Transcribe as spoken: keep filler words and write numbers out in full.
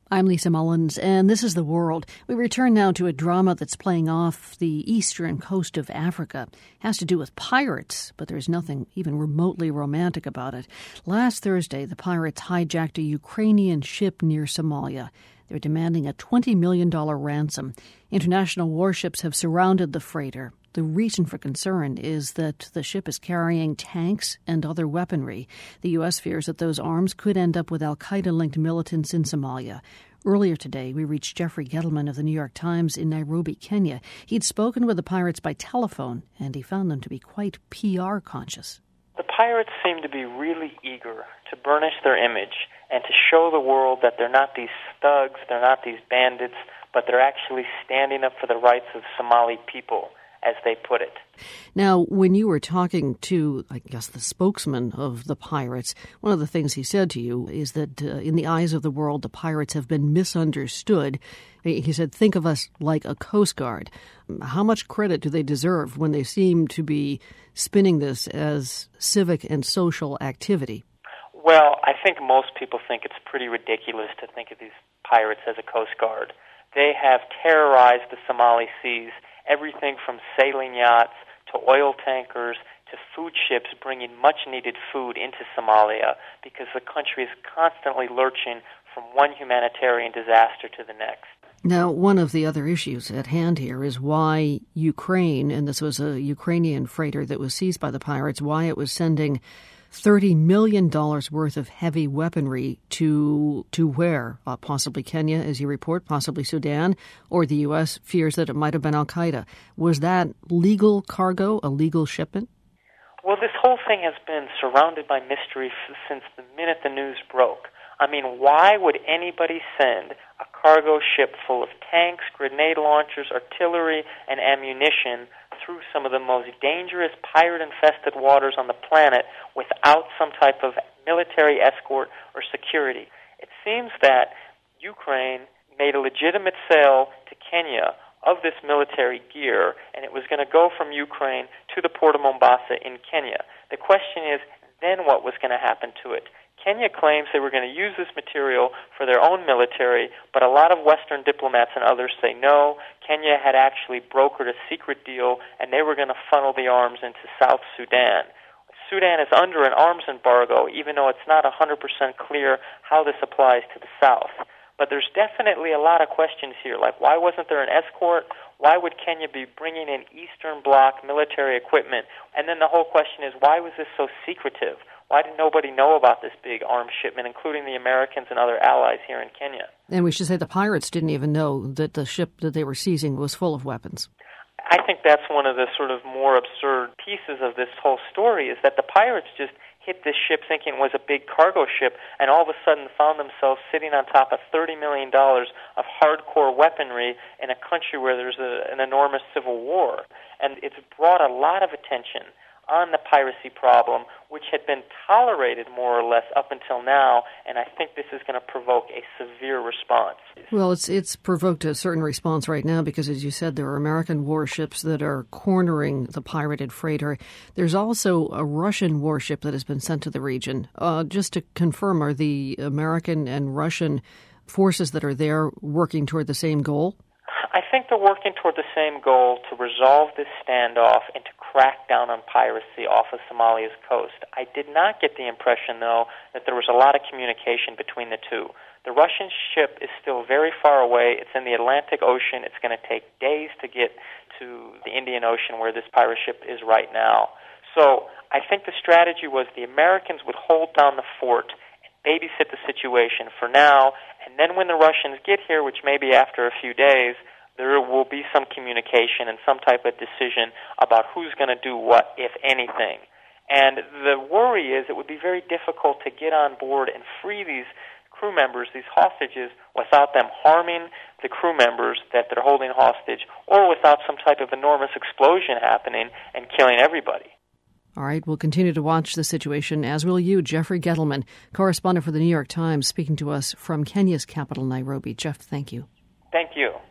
I'm Lisa Mullins, and this is The World. We return now to a drama that's playing off the eastern coast of Africa. It has to do with pirates, but there's nothing even remotely romantic about it. Last Thursday, the pirates hijacked a Ukrainian ship near Somalia. They're demanding a twenty million dollars ransom. International warships have surrounded the freighter. The reason for concern is that the ship is carrying tanks and other weaponry. The U S fears that those arms could end up with al-Qaeda-linked militants in Somalia. Earlier today, we reached Jeffrey Gettleman of the New York Times in Nairobi, Kenya. He'd spoken with the pirates by telephone, and he found them to be quite P R conscious. The pirates seem to be really eager to burnish their image and to show the world that they're not these thugs, they're not these bandits, but they're actually standing up for the rights of Somali people, as they put it. Now, when you were talking to, I guess, the spokesman of the pirates, one of the things he said to you is that uh, in the eyes of the world, the pirates have been misunderstood. He said, think of us like a Coast Guard. How much credit do they deserve when they seem to be spinning this as civic and social activity? Well, I think most people think it's pretty ridiculous to think of these pirates as a Coast Guard. They have terrorized the Somali seas, everything from sailing yachts to oil tankers to food ships bringing much-needed food into Somalia because the country is constantly lurching from one humanitarian disaster to the next. Now, one of the other issues at hand here is why Ukraine, and this was a Ukrainian freighter that was seized by the pirates, why it was sending thirty million dollars worth of heavy weaponry to to where? Uh, possibly Kenya, as you report, possibly Sudan, or the U S fears that it might have been al-Qaeda. Was that legal cargo, a legal shipment? Well, this whole thing has been surrounded by mystery f- since the minute the news broke. I mean, why would anybody send a cargo ship full of tanks, grenade launchers, artillery, and ammunition through some of the most dangerous pirate-infested waters on the planet without some type of military escort or security? It seems that Ukraine made a legitimate sale to Kenya of this military gear, and it was going to go from Ukraine to the port of Mombasa in Kenya. The question is, then what was going to happen to it? Kenya claims they were going to use this material for their own military, but a lot of Western diplomats and others say no. Kenya had actually brokered a secret deal, and they were going to funnel the arms into South Sudan. Sudan is under an arms embargo, even though it's not one hundred percent clear how this applies to the South. But there's definitely a lot of questions here, like why wasn't there an escort? Why would Kenya be bringing in Eastern Bloc military equipment? And then the whole question is, why was this so secretive? Why did nobody know about this big arms shipment, including the Americans and other allies here in Kenya? And we should say the pirates didn't even know that the ship that they were seizing was full of weapons. I think that's one of the sort of more absurd pieces of this whole story, is that the pirates just hit this ship thinking it was a big cargo ship, and all of a sudden found themselves sitting on top of thirty million dollars of hardcore weaponry in a country where there's a, an enormous civil war. And it's brought a lot of attention on the piracy problem, which had been tolerated more or less up until now, and I think this is going to provoke a severe response. Well, it's it's provoked a certain response right now because, as you said, there are American warships that are cornering the pirated freighter. There's also a Russian warship that has been sent to the region. Uh, just to confirm, are the American and Russian forces that are there working toward the same goal? I think they're working toward the same goal, to resolve this standoff and to crack down on piracy off of Somalia's coast. I did not get the impression, though, that there was a lot of communication between the two. The Russian ship is still very far away. It's in the Atlantic Ocean. It's going to take days to get to the Indian Ocean, where this pirate ship is right now. So I think the strategy was the Americans would hold down the fort and babysit the situation for now, and then when the Russians get here, which may be after a few days, there will be some communication and some type of decision about who's going to do what, if anything. And the worry is it would be very difficult to get on board and free these crew members, these hostages, without them harming the crew members that they're holding hostage, or without some type of enormous explosion happening and killing everybody. All right, we'll continue to watch the situation, as will you, Jeffrey Gettleman, correspondent for the New York Times, speaking to us from Kenya's capital, Nairobi. Jeff, thank you. Thank you.